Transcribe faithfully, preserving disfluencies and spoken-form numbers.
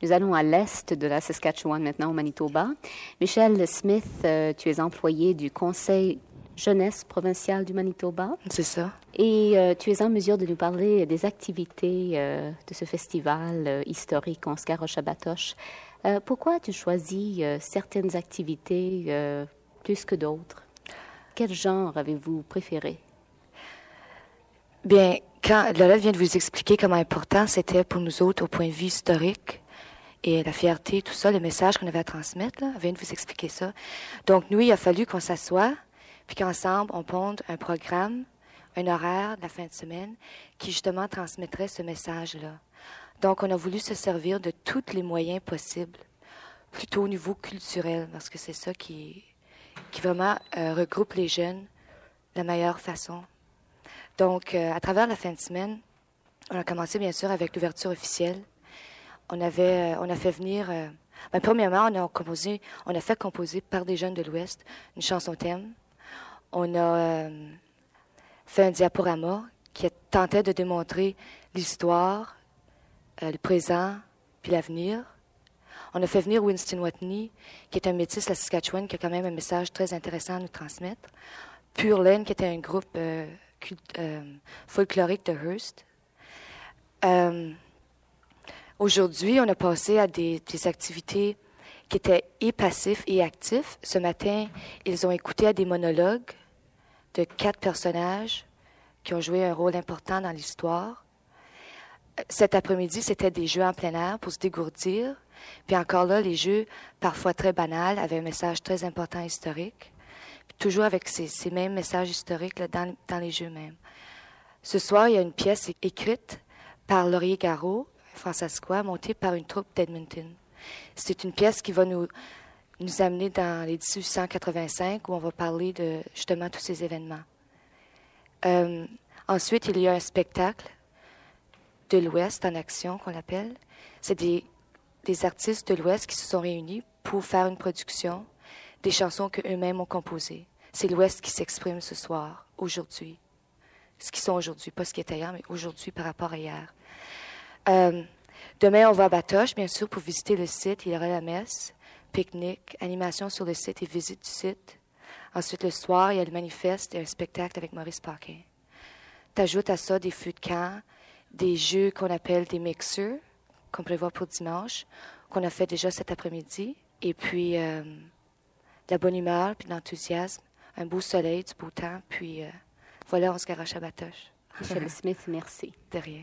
Nous allons à l'est de la Saskatchewan maintenant, au Manitoba. Michel Smith, euh, tu es employé du Conseil jeunesse provincial du Manitoba. C'est ça. Et euh, tu es en mesure de nous parler des activités euh, de ce festival euh, historique en Skaroshabatosh. Euh, pourquoi as-tu choisi euh, certaines activités euh, plus que d'autres? Quel genre avez-vous préféré? Bien, quand Lola vient de vous expliquer comment important c'était pour nous autres au point de vue historique et la fierté, tout ça, le message qu'on avait à transmettre, là, elle vient de vous expliquer ça. Donc, nous, il a fallu qu'on s'assoie, puis qu'ensemble, on ponde un programme, un horaire de la fin de semaine qui, justement, transmettrait ce message-là. Donc, on a voulu se servir de tous les moyens possibles, plutôt au niveau culturel, parce que c'est ça qui, qui vraiment euh, regroupe les jeunes de la meilleure façon. Donc, euh, à travers la fin de semaine, on a commencé, bien sûr, avec l'ouverture officielle. On avait, euh, on a fait venir... Euh, ben, premièrement, on a composé, on a fait composer par des jeunes de l'Ouest une chanson thème. On a euh, fait un diaporama qui tentait de démontrer l'histoire, euh, le présent, puis l'avenir. On a fait venir Winston Watney, qui est un métis de la Saskatchewan, qui a quand même un message très intéressant à nous transmettre. Pure Laine, qui était un groupe euh, culte, euh, folklorique de Hearst. Euh, aujourd'hui, on a passé à des, des activités qui étaient et passifs et actifs. Ce matin, ils ont écouté à des monologues de quatre personnages qui ont joué un rôle important dans l'histoire. Cet après-midi, c'était des jeux en plein air pour se dégourdir. Puis encore là, les jeux, parfois très banals, avaient un message très important historique. Puis toujours avec ces, ces mêmes messages historiques là, dans, dans les jeux mêmes. Ce soir, il y a une pièce écrite par Laurier Garot, François, montée par une troupe d'Edmonton. C'est une pièce qui va nous, nous amener dans les dix-huit cent quatre-vingt-cinq, où on va parler de justement tous ces événements. Euh, ensuite, il y a un spectacle de l'Ouest en action, qu'on l'appelle. C'est des, des artistes de l'Ouest qui se sont réunis pour faire une production des chansons qu'eux-mêmes ont composées. C'est l'Ouest qui s'exprime ce soir, aujourd'hui. Ce qu'ils sont aujourd'hui, pas ce qui est ailleurs, mais aujourd'hui par rapport à hier. Euh, demain, on va à Batoche, bien sûr, pour visiter le site. Il y aura la messe, pique-nique, animation sur le site et visite du site. Ensuite, le soir, il y a le manifeste et un spectacle avec Maurice Paquin. T'ajoutes à ça des feux de camp, des jeux qu'on appelle des mixeurs, qu'on prévoit pour dimanche, qu'on a fait déjà cet après-midi. Et puis, euh, de la bonne humeur, puis de l'enthousiasme, un beau soleil, du beau temps, puis euh, voilà, on se garoche à Batoche. Michel Smith, merci. De rien.